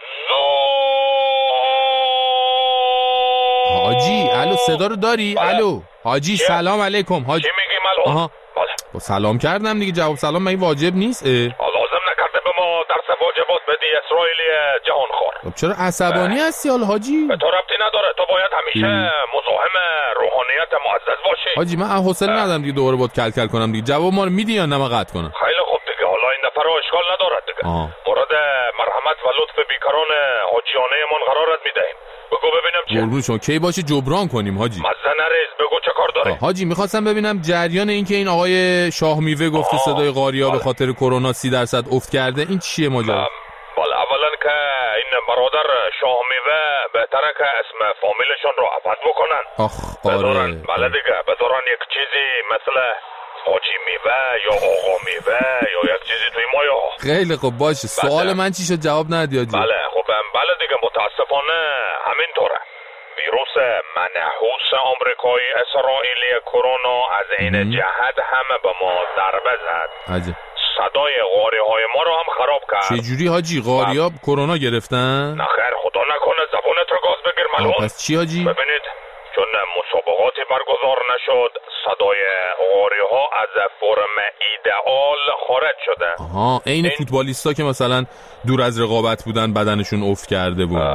حاجی. الو، صدا رو داری؟ الو حاجی، سلام علیکم حاجی. چی میگی ملعون؟ با سلام کردم دیگه، جواب سلام مگه واجب نیست؟ لازم نکرده به ما درس واجبات بدی اسرائیلی جهان خور. خب چرا عصبانی هستی حال حاجی؟ به تو ربطی نداره، تو باید همیشه مزاحم روحانیت معزز باشی. حاجی من حوصله ندارم دیگه دوباره باید کلکل کنم دیگه. جواب ما رو میدی یا نه ما قطع کنم؟ خیلی خوب دیگه، حالا این دفعه رو اشکال نداره دیگه. مورد مرحمت و لطف بیکران حاجیانه من قرارت میدهیم. بگو ببینم چیه؟ قربون شما کی باشه جبران کنیم حاجی. مزه نریز، بگو چه کار داری؟ حاجی میخواستم ببینم جریان این که این آقای شاهمیوه گفته صدای قاریا به خاطر کرونا 30% افت کرده، این چیه ماجرا؟ بله، اولا که این برادر شاهمیوه بهتره که اسم فامیلشون رو عوض بکنن. آره. بله دیگه، بذارن یک چیزی مثل حاجی میوه یا آقا میوه یا یک چیزی توی مایا. خیلی خب باشه. سوال من چی شد جواب ندی حاجی؟ بله خب بله دیگه، متاسفانه همینطوره. ویروس منحوس آمریکایی اسرائیلی کرونا از این جهت هم به ما ضربه زد. صدای قاری های ما رو هم خراب کرد. چه جوری حاجی؟ قاریا کرونا گرفتن؟ نه خیر، خدا نکنه زبونت رو گاز بگیر ملعون. پس چی حاجی؟ ببینید، چون مسابقاتی برگزار نشد، صدای قاری ها از فرم ایدئال خارج شده. عین فوتبالیستا که مثلا دور از رقابت بودن بدنشون افت کرده بود.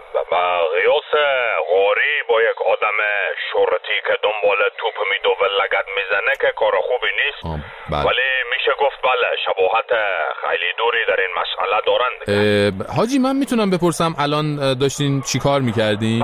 قیاس قاری با یک آدم شرطی که دنبال توپ میدوه لگد میزنه که کار خوبی نیست. ولی میشه گفت بله، شباهت خیلی دوری در این مسئله دارند. حاجی من میتونم بپرسم الان داشتین چی کار میکردین؟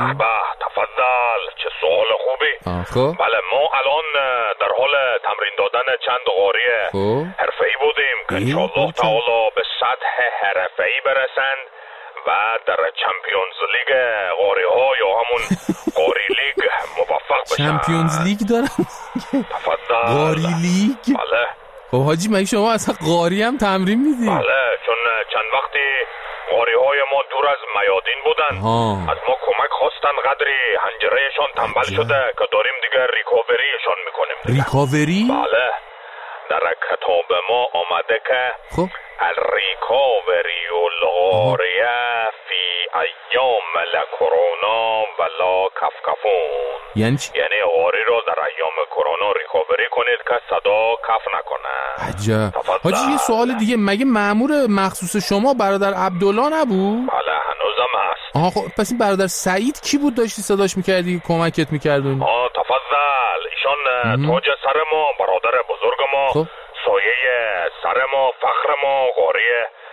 تفضل، چه سوال خوبی. بله، ما الان در حال تمرین دادن چند قاری حرفه‌ای بودیم که انشاءالله تعالی به سطح حرفه‌ای برسند و در چمپیونز لیگ قاری ها یا همون قاری لیگ موفق بشن. چمپیونز لیگ دارن؟ تفضل. قاری لیگ؟ بله. خب حاجی مگه شما اصلا قاری هم تمرین میدی؟ بله، چون چند وقتی قاری‌های ما دور از میادین بودن از ما کمک خواستن، قدری حنجرهشان تنبل شده که داریم دیگه ریکاوریشان میکنیم. ریکاوری؟ بله، در کتاب ما آمده که خب الریکاوری الغاریه فی ایام لکرونا و لا کفکفون. یعنی چی؟ یعنی غاری رو در ایام کرونا ریکاوری کنید که صدا کف نکنه. عجب. حاجی یه سوال دیگه، مگه مأمور مخصوص شما برادر عبدالله نبود؟ بله هنوزم هست. آها خب پس این برادر سعید کی بود داشتی صداش میکردی کمکت میکردون؟ تفضل، ایشان تاج سر ما، برادر بزرگ ما، خب سایه سر ما، فخر ما، غاری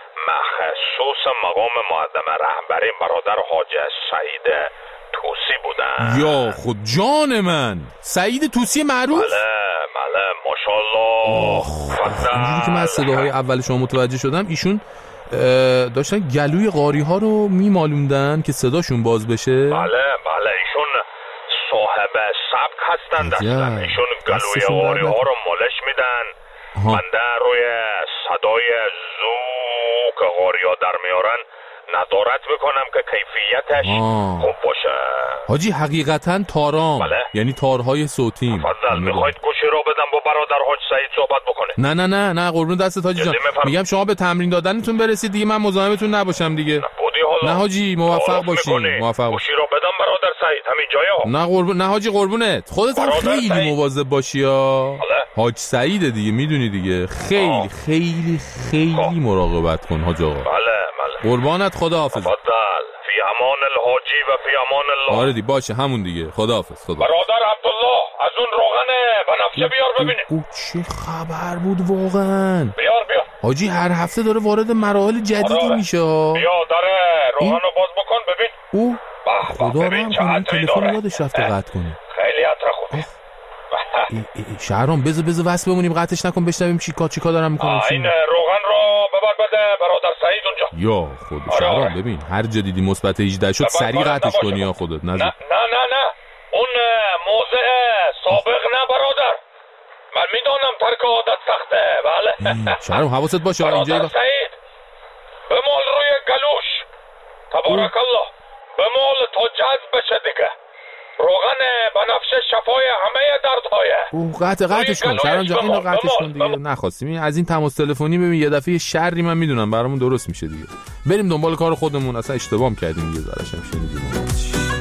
مخصوص مقام معظم رهبری برادر حاج سعید توسی بودن. یا خود جان من، سعید توسی معروف؟ بله ماشاءالله. اینجوری که من از صداهای اول شما متوجه شدم ایشون داشتن گلوی قاری ها رو میمالوندن که صداشون باز بشه. بله ایشون صاحب سبک هستن دستن. ایشون گلوی قاری ها رو مالش میدن. بنده روی صدای زو که قاری ها در میارن نظارت بکنم که کیفیتش خوب باشه. حاجی حقیقتا تارام. بله. یعنی تارهای صوتی. تفضل، میخواید گوشی رو بدم با برادر حاج سعید صحبت بکنه؟ نه قربون دستت حاجی جان. میگم شما به تمرین دادنتون برسید دیگه، من مزاحمتون نباشم دیگه. نه حاجی موفق باشین. گوشی رو بدم برادر سعید همین جایه. نه حاجی قربونت، خودت هم خیلی مواظب باشی ها. حاج سعید دیگه میدونی دیگه، خیلی خیلی خیلی مراقبت کن حاج آقا. بله قربانت، خداحافظ. تفضل، فی امان الحاجی و فی امان الله. آره دی باشه همون دیگه، خداحافظ. برادر عبدالله از اون روغن بنفشه بیار ببینیم. او چه خبر بود واقعا. بیار حاجی هر هفته داره وارد مراحل جدیدی میشه. بیا داره روغن رو باز بکن ببین. او خدا رحم کنه این تلفن یادش رفته قطع کنه. خیلی عطر خوبه. شهرام بذار وصل بمونیم، قطعش نکن بشنویم چیکار دارم میکنم. این روغن رو ببر بده برادر سعید اونجا. یا خدا شهرام ببین هر جا دیدی مثبت 18 شد سریع قطعش کنی یا خودت. نه اون موضع سابق نه برادر، من میدونم ترک عادت سخته. بله شهرام حواست باشه اینجا. سعید بمال روی گلوش، تبارک الله، بمال تا جذب بشه دیگه. روغن بنفشه شفای همه دردهای. قطعش کن شهرام جان، اینو قطعش کن دیگه. نخواستیم از این تماس تلفنی ببین یه دفعه شری من میدونم برامون درست میشه دیگه. بریم دنبال کار خودمون، اصلا اشتباه کردیم یه ذره شنیدیم.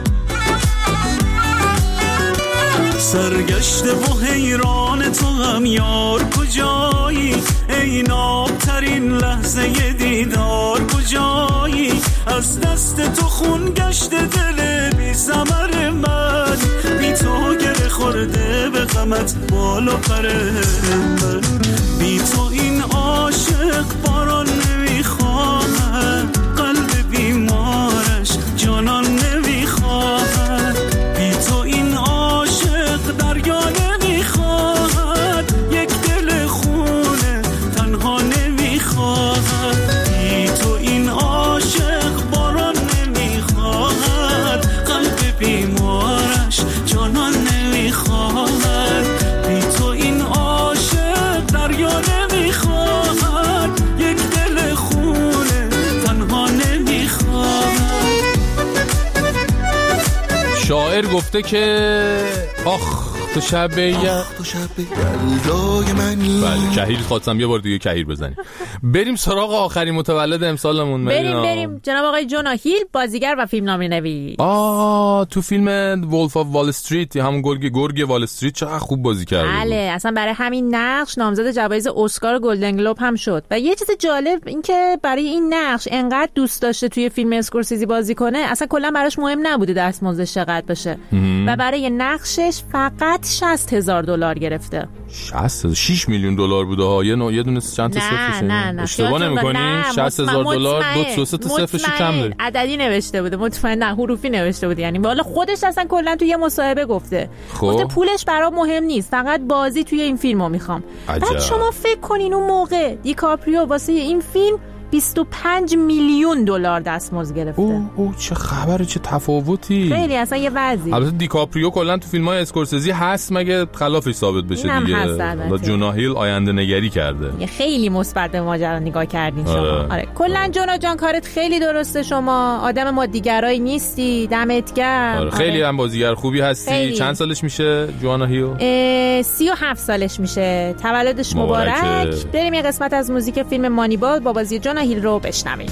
سرگشته و حیران تو هم یار کجایی، ای نابترین لحظه دیدار کجایی، از دست تو خون گشته دل بی ثمر من، بی تو گره خورده به غمت بالا پر من، بی تو این عاشق باران نمیخواهد، قلب بیمارش جانان نمیخواهد، بی تو این عاشق دریا نمیخواهد، یک دل خونه تنها نمیخواهد، بی تو این عاشق باران نمیخواهد، قلب بیمارش جانان نمیخواهد، بی تو این عاشق دریا نمیخواهد، یک دل خونه تنها نمیخواهد. شاعر گفته که آخ تو شب یلدای منی. بله کهیر خواستم یه بار دیگه کهیر بزنیم. بریم سراغ آخرین متولد امسالمون. بریم جناب آقای جونا هیل، بازیگر و فیلمنامه نویس. تو فیلم وولف آف وال استریت، همون گرگ وال استریت، چقدر خوب بازی کرده. بله اصلا برای همین نقش نامزد جوایز اسکار و گلدن گلوب هم شد. و یه چیز جالب این که برای این نقش انقدر دوست داشته توی فیلم اسکورسیزی بازی کنه، اصلا کلا براش مهم نبوده دستمزدش چقدر بشه و برای نقشش فقط $60,000 گرفته. 6 میلیون دلار بوده ها. یه دونه چند تا صفرش. نه اشتباه نمی‌کنی؟ $60,000 دو سه تا صفرش کم داره. عددی نوشته بوده، مطمئن نه حروفی نوشته بوده. یعنی والا خودش اصلا کلا توی یه مصاحبه گفته پولش برام مهم نیست، فقط بازی توی این فیلمو میخوام. بعد شما فکر کنین اون موقع دیکاپریو واسه این فیلم $25 میلیون دستمزد گرفته. او چه خبره، چه تفاوتی. خیلی اصلا یه وضعی. البته دیکاپریو کلا تو فیلم‌های اسکورسیزی هست، مگه خلافش ثابت بشه دیگه. جونا هیل آینده نگری کرده. خیلی مثبت به ماجرا نگاه کردین شما. آره کلا جونا جان کارت خیلی درسته، شما آدم مادیگرایی نیستی، دمت گرم. آره خیلی هم بازیگر خوبی هستی. خیلی. چند سالش میشه جوانا هیل؟ 37 سالش میشه. تولدش مبارک. بریم یه قسمت از موزیک فیلم مانیبال با بازی جوانا هیل رو بشنویم.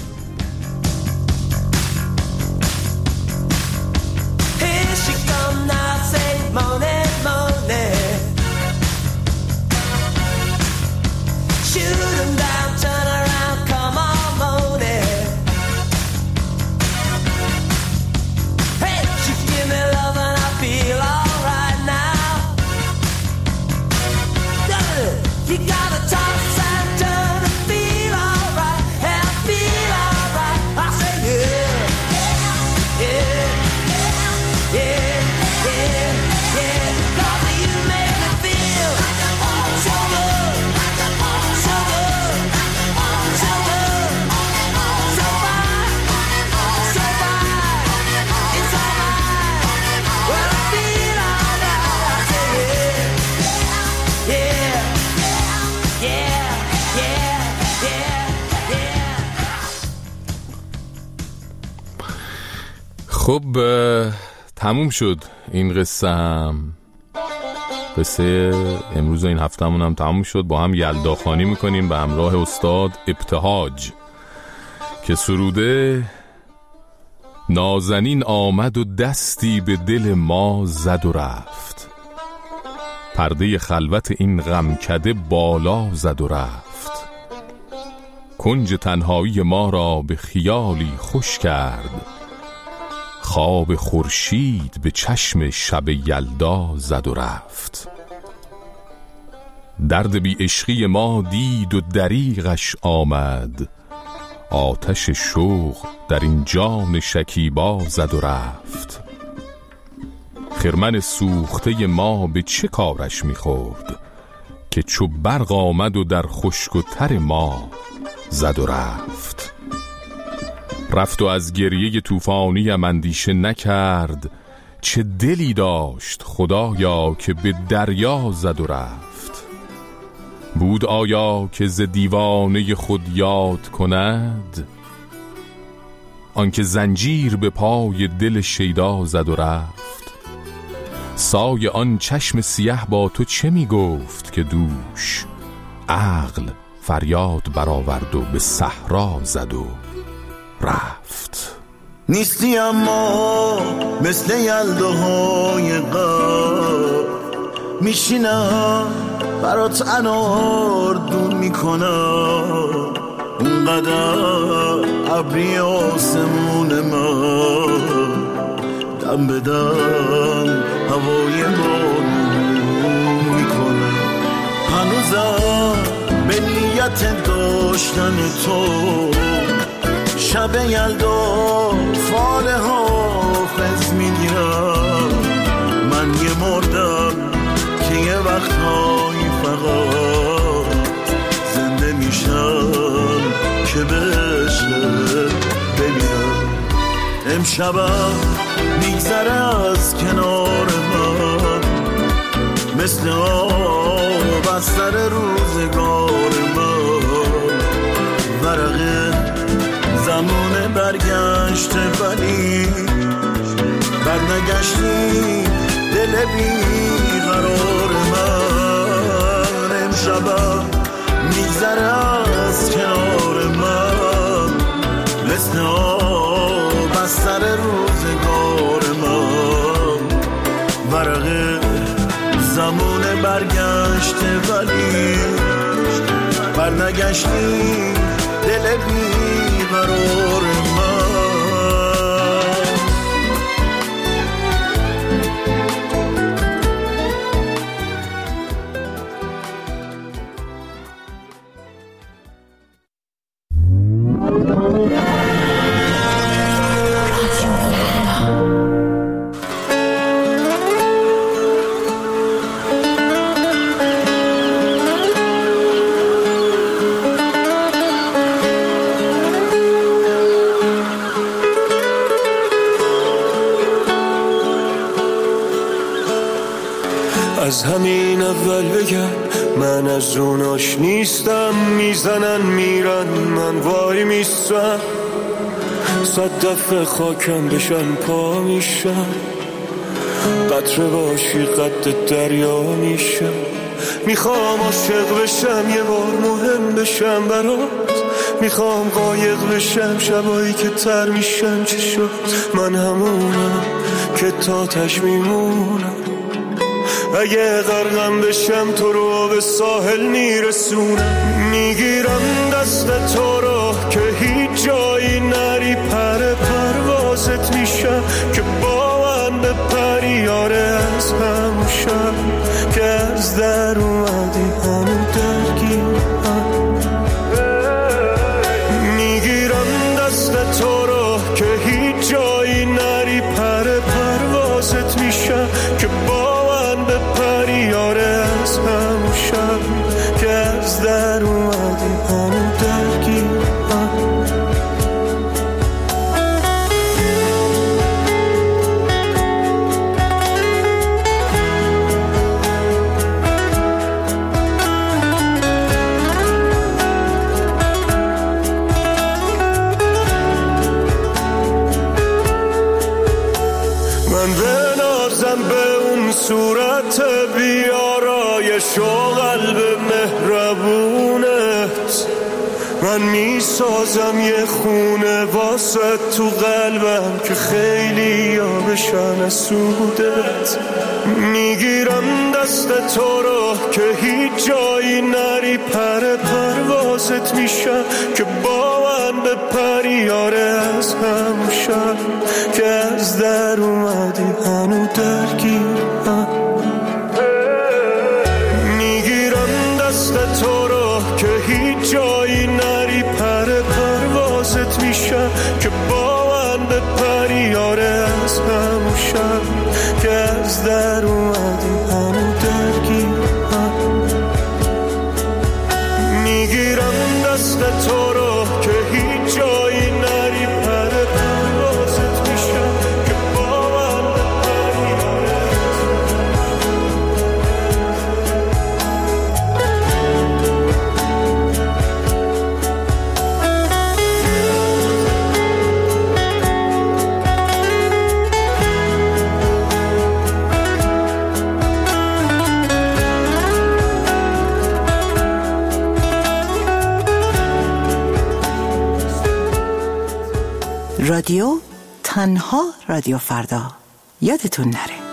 خب تموم شد این قصه امروز این هفتهمون هم تموم شد. با هم یلداخوانی میکنیم به همراه استاد ابتهاج که سروده نازنین آمد و دستی به دل ما زد و رفت، پرده خلوت این غمکده بالا زد و رفت، کنج تنهایی ما را به خیالی خوش کرد، خواب خورشید به چشم شب یلدا زد و رفت، درد بی عشقی ما دید و دریغش آمد، آتش شوق در این جان شکیبا زد و رفت، خرمن سوخته ما به چه کارش میخورد که چو برق آمد و در خشک و تر ما زد و رفت، رفت و از گریه طوفانی اندیشه نکرد، چه دلی داشت خدایا که به دریا زد و رفت، بود آیا که ز دیوانه خود یاد کند، آنکه زنجیر به پای دل شیدا زد و رفت، سای آن چشم سیه با تو چه می گفت که دوش، عقل فریاد برآورد و به صحرا زد و رفت. نیستی اما مثل یلداهای قبل، میشینم برات انار دون میکنم، اونقدر ابری آسمون من، دم به دم هوای بارون میکنم، هنوزم به نیت داشتن تو شب یلدا فال حافظ میگیرم، من یه مردم که یه وقتهایی فقط زنده میشم که به عشقت بمیرم، امشبم میگذره از کنار من مثل آب از سر روزگار من، ورقه زمان برگشته ولی برنگشتی دل بی قرار من، امشبم میگذره از کنار من مثل آب از سر روزگار من، ورقه زمان برگشته ولی برنگشتی دل بی قرار من. از همین اول بگم من از اوناش نیستم. میزنن میرن من وای میستم، 100 دفعه خاکم بشن پا میشم. قطره باشی قد دریا میشم. میخوام عاشق بشم یه بار مهم بشم برات. میخوام قایق بشم شبایی که تر میشم. چه شد من همونم که تا تش میمونم. اگه غرقم بشم تو رو به ساحل میرسونم. میگیرم دست تو رو که هیچ جایی نری. پروازت میشم که با من بپری. یاره از همون شب که از در اومدی همون درگیرم. میگیرم دست تو رو که هیچ جایی نری. پروازت میشم که با من بپری. یاره از همون شب که از در اومدی همون درگیرم. صورت بیارایش و قلب مهربونت. من میسازم یه خونه واسه تو قلبم که خیلی بشن از سودت. میگیرم دست تو رو که هیچ جایی نری. پروازت میشم که با من بپری. یاره از همون شب که از در اومدی هنو درگیرم. میگیرم دست تو رو که هیچ جایی نری. پروازت میشم که با من بپری. یاره از همون شب که از در اومدی هنو درگیرم. میگیرم دست تو رو که هیچ جایی نری. پروازت میشم که با من بپری. رادیو تنها رادیو فردا. یادتون نره.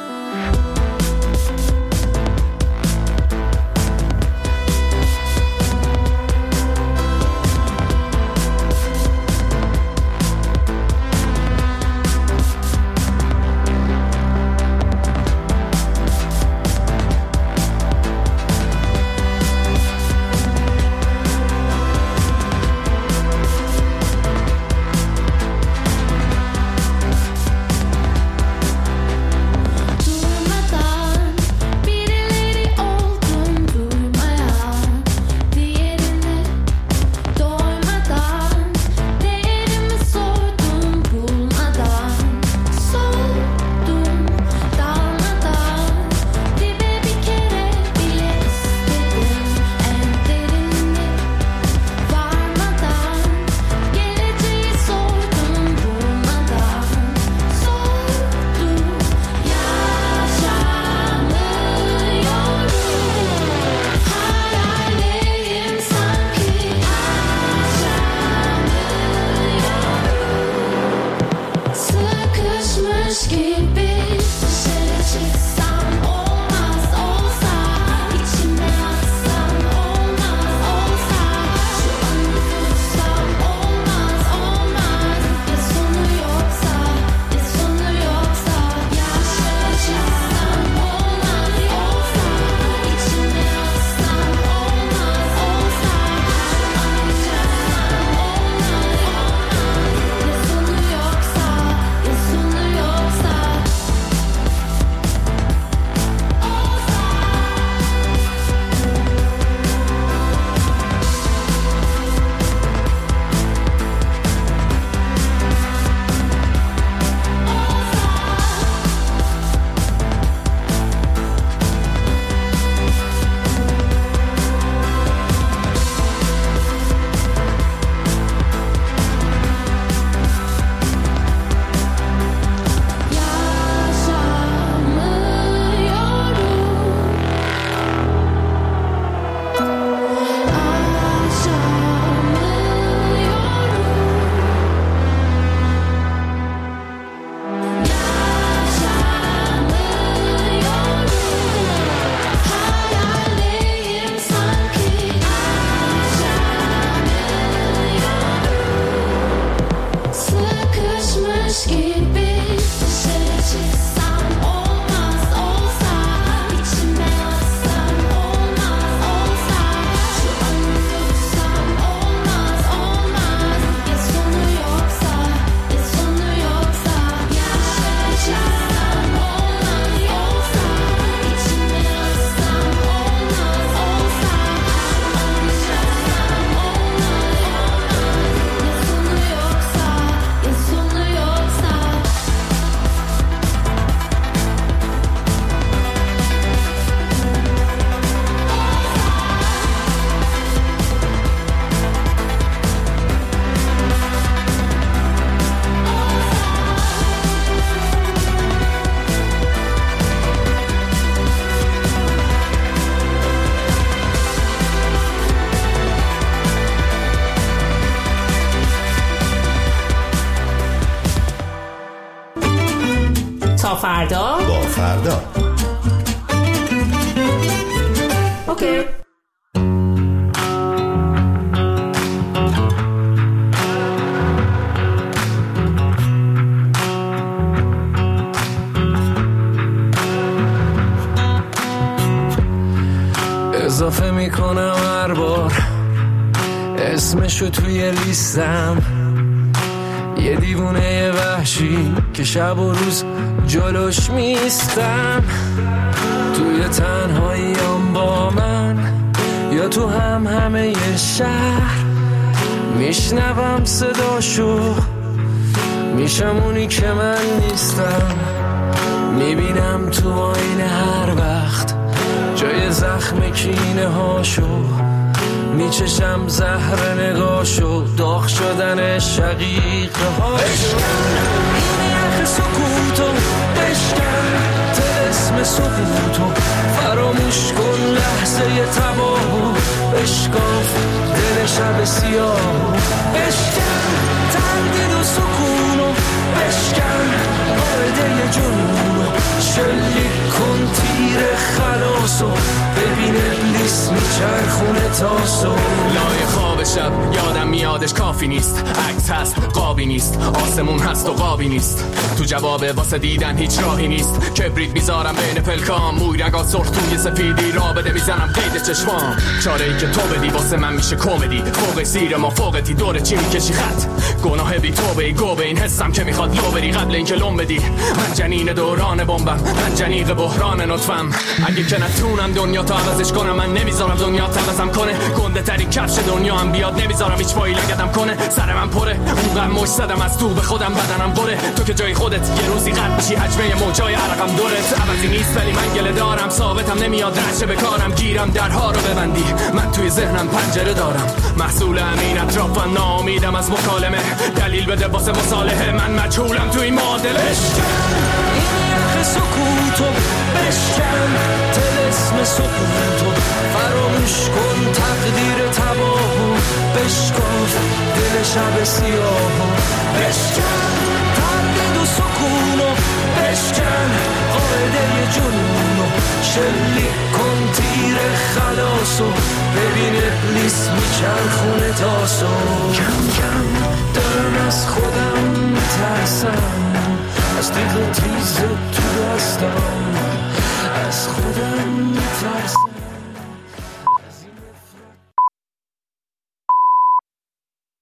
فردا با فردا. اوکی. اضافه میکنم هر بار اسمشو توی لیستم، یه دیوونه وحشی که شب و روز جلوش میستم. توی تنهاییام با من یا تو همه شهر میشنوم صداشو، میشم اونی که من نیستم. میبینم تو آینه هر وقت جای زخم کینه هاشو، میچشم زهر نگاشو، داغ شدن شقیقه هاشو. بشکن این یخ سکوتو، بشکن طلسم سکوتو، فراموش کن لحظه تباهو، بشکاف دل شب سیاهو، بشکن تردید و سکونو، بشکن قاعده جنونو، شلیک کن تیر خلاصو، ببین ابلیس میچرخونه تاسو. لای خواب شب یادم میادش کافی نیست، عکس هست قابی نیست، آسمون هست و قابی نیست، تو جواب واسه دیدن هیچ راهی نیست. کبریت میذارم بین پلکام، موی رگا سرخ توی سفیدی، را بده میزنم قید چشمام. چاره ای که تو بدی واسه من میشه کمدی، فوق سیر ما فوقتی دور چی میکشی خط، گناه بی توبه ای گوبه این حسم که میخواد لو بری قبل اینکه لوم بدی. من جنین دوران بمبم، من جنیق بحران نطفم، اگه که نتونم دنیا تا عوضش کنم، من نمیذارم دنیا عوضم کنه. گنده ترین کفش دنیا هم بیاد، نمیذارم هیچ پایی لگدم کنه. سر من پره اونقدر مش زدم از تو به خودم، بدنم بره تو که جای خودت یه روزی قد میشی، حجمه موجای عرقم دورت. عوضی نیست ولی من گله دارم، ثابتم نمیاد رشه به کارم، گیرم درها رو ببندی، من توی ذهنم پنجره دارم. محصول همین اطرافم، ناامیدم از مکالمه، دلیل بده واسه مصالحه، من مجهولم توی این معادله. یخ سکوتو، بشکن طلسم سکوتو، فراموش کن تقدیر تباهو، بشکاف دل شب سیاهو، بشکن تردید و سکونو، بشکن قاعده جنونو، شلیک کن تیر خلاصو، ببین ابلیس میچرخونه تاسو. کم کم دارم از خودم میترسم، از تیغ تیز تو دستم، از خودم